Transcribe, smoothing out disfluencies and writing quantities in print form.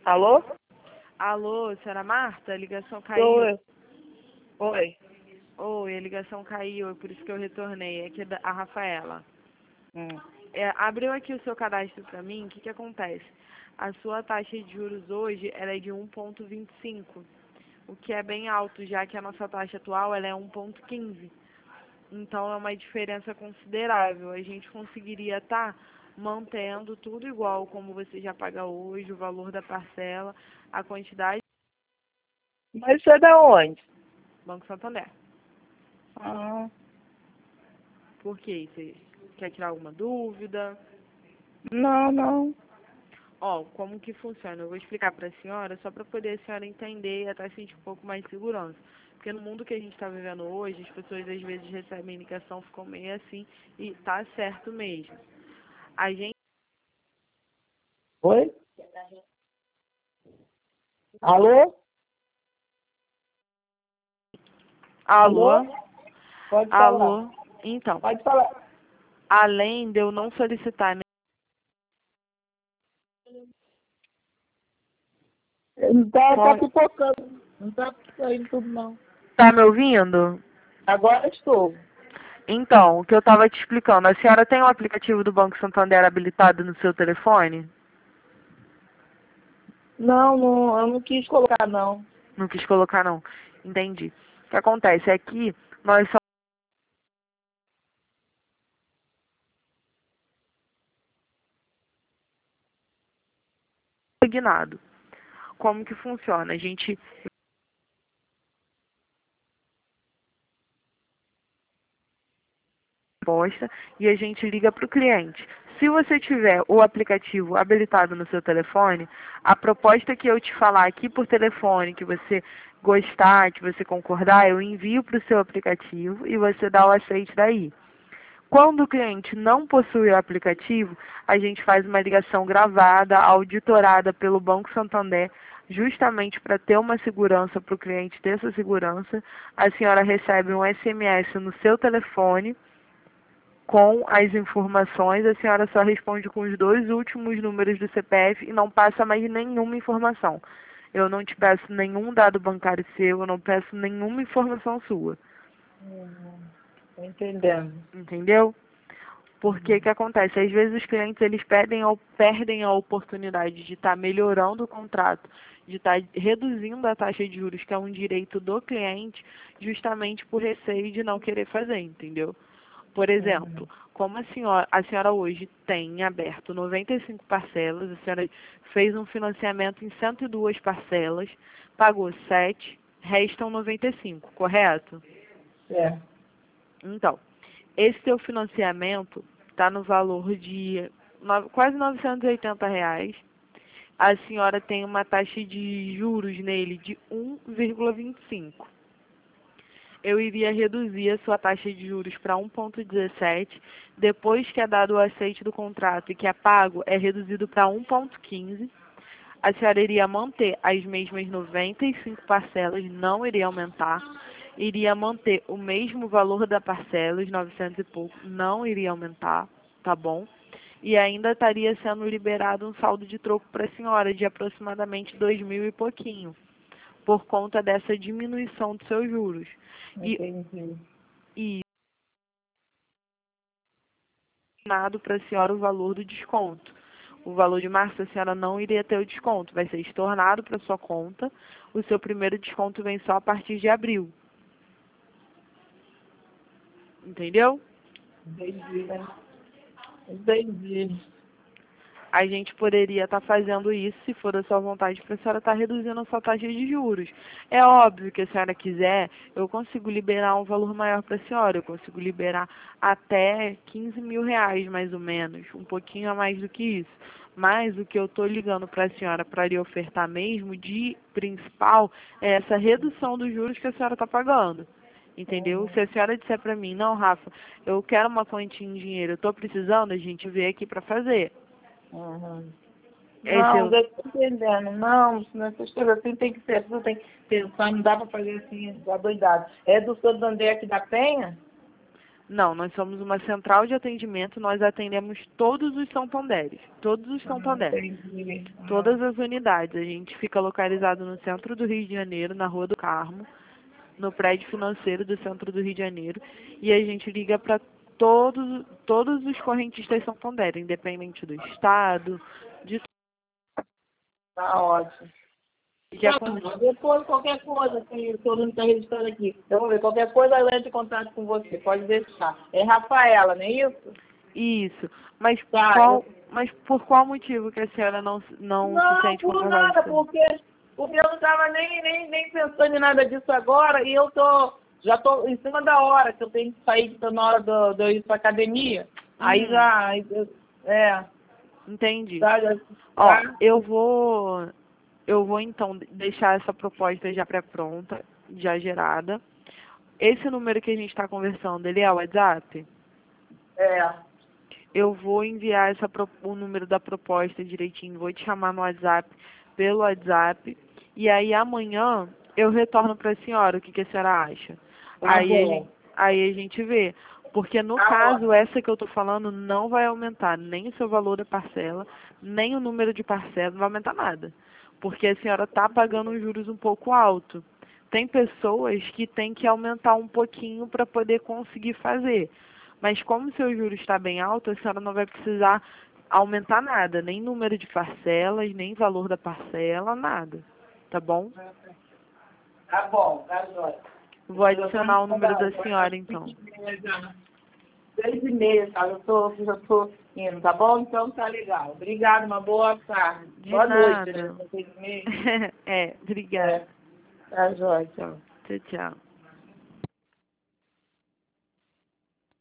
Alô? Alô, senhora Marta? A ligação Sou caiu. eu. Oi. Oi, a ligação caiu, é por isso que eu retornei. Aqui é a Rafaela. Hum. Abriu aqui o seu cadastro para mim, o que que acontece? A sua taxa de juros hoje ela é de 1,25, o que é bem alto, já que a nossa taxa atual ela é 1,15. Então é uma diferença considerável. A gente conseguiria estar mantendo tudo igual como você já paga hoje, o valor da parcela, a quantidade Mas você é da onde? do Banco Santander. Ah, Por quê? Você quer tirar alguma dúvida? não. Ó, como que funciona? Eu vou explicar para a senhora, só para poder a senhora entender e até sentir um pouco mais de segurança. Porque no mundo que a gente está vivendo hoje, as pessoas às vezes recebem ligação, ficam meio assim, e tá certo mesmo. A gente... Oi? Alô? Alô? Pode falar. Alô? Então, Pode falar. além de eu não solicitar... Não tá pipocando. Não tá saindo tudo, não. Tá me ouvindo? Agora estou. Então, o que eu estava te explicando, a senhora tem o aplicativo do Banco Santander habilitado no seu telefone? Não, eu não quis colocar, não. Não quis colocar, não. Entendi. O que acontece é que nós somos assignado. Como que funciona? A gente posta e a gente liga para o cliente. Se você tiver o aplicativo habilitado no seu telefone, a proposta que eu te falar aqui por telefone, que você gostar, que você concordar, eu envio para o seu aplicativo e você dá o aceite daí. Quando o cliente não possui o aplicativo, a gente faz uma ligação gravada, auditorada pelo Banco Santander, justamente para ter uma segurança, para o cliente ter essa segurança. A senhora recebe um SMS no seu telefone com as informações, a senhora só responde com os 2 últimos números do CPF e não passa mais nenhuma informação. Eu não te peço nenhum dado bancário seu, eu não peço nenhuma informação sua. Tô entendendo. Entendeu? Porque o que acontece? Às vezes os clientes eles perdem a oportunidade de estar melhorando o contrato, de estar reduzindo a taxa de juros, que é um direito do cliente, justamente por receio de não querer fazer, entendeu? Por exemplo, como a senhora hoje tem aberto 95 parcelas, a senhora fez um financiamento em 102 parcelas, pagou 7, restam 95, correto? É. Então, esse seu financiamento está no valor de quase R$ 980. A senhora tem uma taxa de juros nele de 1,25. Eu iria reduzir a sua taxa de juros para 1,17. Depois que é dado o aceite do contrato e que é pago, é reduzido para 1,15. A senhora iria manter as mesmas 95 parcelas, não iria aumentar. Iria manter o mesmo valor da parcela, os 900 e pouco, não iria aumentar, tá bom? E ainda estaria sendo liberado um saldo de troco para a senhora de aproximadamente 2.000 e pouquinho, por conta dessa diminuição dos seus juros. Entendi. E nada para a senhora o valor do desconto. O valor de março a senhora não iria ter o desconto, vai ser estornado para sua conta. O seu primeiro desconto vem só a partir de abril. Entendeu? Entendi, né? Entendi. A gente poderia estar fazendo isso, se for da sua vontade, para a senhora estar reduzindo a sua taxa de juros. É óbvio que a senhora quiser, eu consigo liberar um valor maior para a senhora. Eu consigo liberar até R$ 15.000, mais ou menos, um pouquinho a mais do que isso. Mas o que eu estou ligando para a senhora para lhe ofertar mesmo, de principal, é essa redução dos juros que a senhora está pagando. Entendeu? Se a senhora disser para mim, não, Rafa, eu quero uma quantia em dinheiro, eu estou precisando, a gente veio aqui para fazer. Uhum. Esse é Não, eu tô entendendo. Não, nessas coisas assim tem que ser, você tem que pensar, não dá para fazer assim, adoidado. É do Santander aqui da Penha? Não, nós somos uma central de atendimento, nós atendemos todos os Santanderes, todos os Santanderes, Entendi. todas as unidades. A gente fica localizado no centro do Rio de Janeiro, na Rua do Carmo, no prédio financeiro do centro do Rio de Janeiro, e a gente liga para todos os correntistas Santander, independente do estado, de Tá ótimo. já Tá, depois, qualquer coisa, que o senhor não está registrando aqui, eu vou ver, qualquer coisa eu entro em contato com você, pode deixar. É Rafaela, não é isso? Isso. Mas Tá, mas por qual motivo que a senhora não se não, sente por confortável? nada, porque eu não estava nem pensando em nada disso agora e eu já tô em cima da hora, que eu tenho que sair, que tá na hora de eu ir para academia. Aí já, Entendi. tá, Ó, tá. eu vou então deixar essa proposta já pré-pronta, já gerada. Esse número que a gente está conversando, ele é o WhatsApp? É, Eu vou enviar o número da proposta direitinho, vou te chamar no WhatsApp, pelo WhatsApp, e aí amanhã eu retorno para a senhora o que, que a senhora acha. tá bom. Aí a gente vê. Porque no Tá caso, essa que eu estou falando não vai aumentar nem o seu valor da parcela, nem o número de parcelas, não vai aumentar nada. Porque a senhora está pagando um juros um pouco alto. Tem pessoas que têm que aumentar um pouquinho para poder conseguir fazer. Mas como o seu juros está bem alto, a senhora não vai precisar aumentar nada, nem número de parcelas, nem valor da parcela, nada. Tá bom? Tá bom, tá jóia. Vou adicionar o número da senhora, então. 6h30, tá? Eu tô indo, tá bom? Então tá legal. Obrigada, uma boa tarde. De Boa nada. noite, né? 6h30. Obrigada. Tá jóia, tchau. Tchau, tchau.